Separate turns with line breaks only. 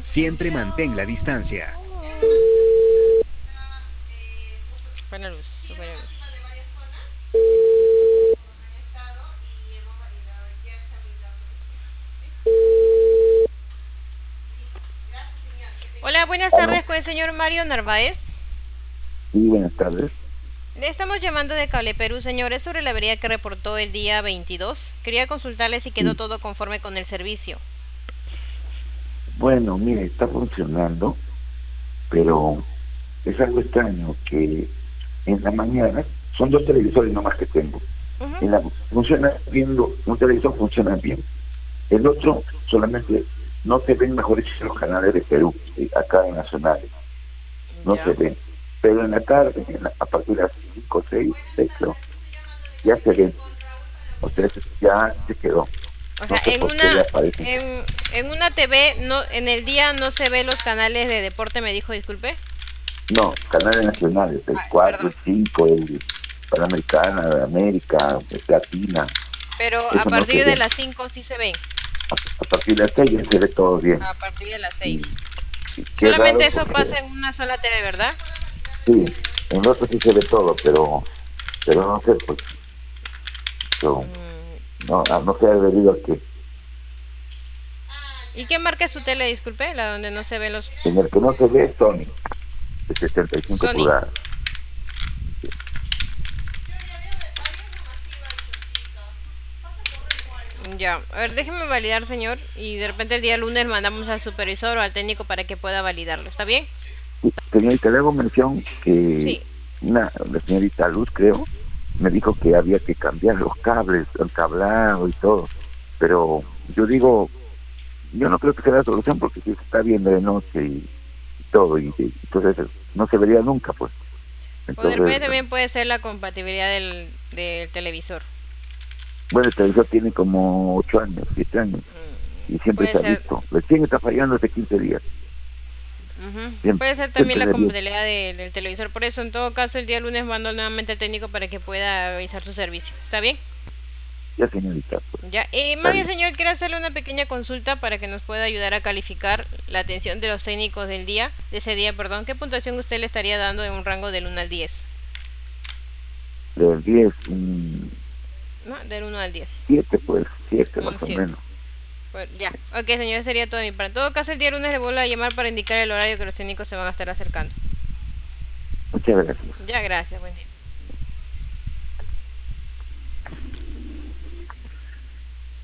Siempre mantén la distancia.
Buena luz, buena luz. Hola, buenas
Aló,
tardes con el señor Mario Narváez.
sí, buenas tardes.
Le estamos llamando de Cable Perú, señor. Es sobre la avería que reportó el día 22. Quería consultarle si quedó
Sí,
todo conforme con el servicio.
bueno, mire, está funcionando, pero es algo extraño que en la mañana son dos televisores nomás que tengo.
Ujú.
Funciona bien, un televisor funciona bien. El otro solamente no se ven, mejor dicho, los canales de Perú, acá en nacionales, no se
Ya.
ven. Pero en la tarde, a partir de las 5, 6, 6 creo, ya se ven. O sea, ya se quedó.
O sea,
No sé por qué le aparecen.
en una TV no, en el día no se ve los canales de deporte, me dijo, disculpe.
No, canales nacionales, el
Ah,
4,
perdón.
el 5, el Panamericana, de América, el Latina,
Pero a
eso no se
partir de
ve.
las 5 sí se ven.
A partir de las 6 ya se ve todo bien.
A partir de las 6.
Y, y qué
Solamente
raro
eso
porque,
pasa en una sola TV, ¿verdad?
sí, en el otro sí se ve todo, pero no sé, pues, yo, no, no sé debido a que
¿Y qué marca es su tele, disculpe? La donde no se ven los
en el que no se ve es Sony, de 75
Sony.
pulgadas.
Ya, a ver, déjeme validar, señor, y de repente el día lunes mandamos al supervisor o al técnico para que pueda validarlo. ¿Está bien?
Sí, señorita, le hago mención que
Sí.
la señorita Luz, creo, me dijo que había que cambiar los cables, el cablado y todo. Pero yo digo, yo no creo que sea la solución porque si se está viendo de noche y todo, y entonces no se vería nunca, pues.
O de repente
Entonces,
también puede ser la compatibilidad del televisor.
bueno, el televisor tiene como 8 años, 7 años, y siempre
Puede
se ha
ser.
visto. Recién está fallando hace 15 días.
Ujú.
Siempre,
Puede ser también
siempre
la
le dio.
compatibilidad del televisor. Por eso, en todo caso, el día lunes mando nuevamente al técnico para que pueda revisar su servicio. ¿Está bien?
Ya, señorita, pues,
Ya.
está
Más bien,
bien.
señor, quiero hacerle una pequeña consulta para que nos pueda ayudar a calificar la atención de los técnicos de ese día, perdón. ¿Qué puntuación usted le estaría dando en un rango del 1 al 10?
Del 10,
¿No? Del 1 al 10.
7, pues, 7 más
Un
o
7.
menos.
Pues ya. Ok, señor, sería todo de mi parte. En todo caso, el día lunes le vuelvo a llamar para indicar el horario que los técnicos se van a estar acercando.
Muchas gracias.
Ya, gracias. Buen día.